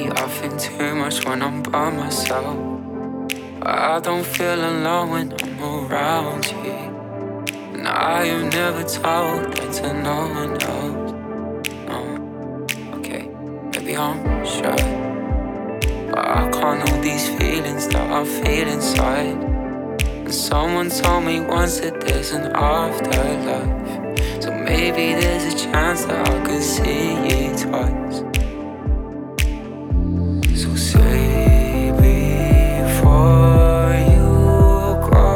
lately. I think too much when I'm by myself. I don't feel alone when I'm around you. And I have never told that to no one else. No, okay, maybe I'm shy, but I can't hold these feelings that I feel inside. And someone told me once that there's an afterlife, so maybe there's a chance that I could see you twice. So say before you go,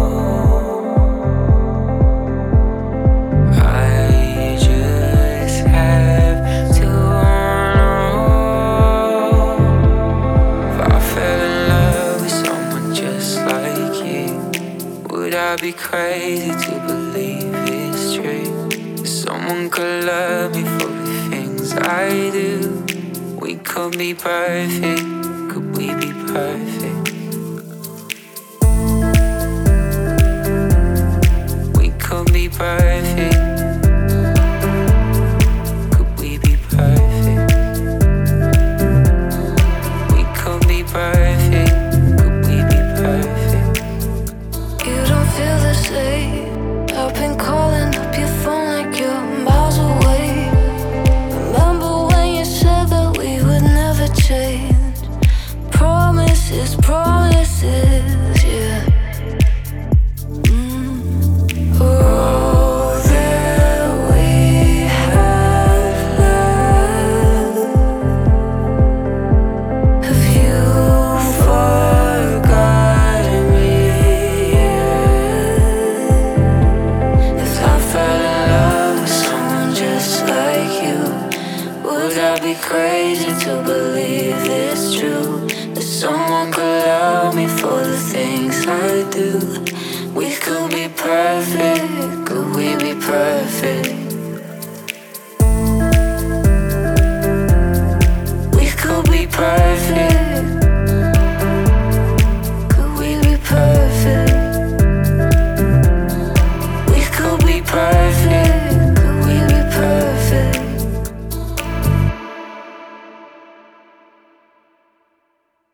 I just have to know if I fell in love with someone just like you. Would I be crazy to believe it's true? That someone could love me for the things I do. We could be perfect, could we be perfect? We could be perfect, could we be perfect? We could be perfect, could we be perfect? You don't feel the same. I've been calling up your phone like you're miles away. Remember when you said that we would never change? Promises, promises, yeah. All that we have left. Have you forgotten me yet? If I fell in love with someone just like you, would I be crazy to believe it's true? That someone could love me for the things I do. We could be perfect.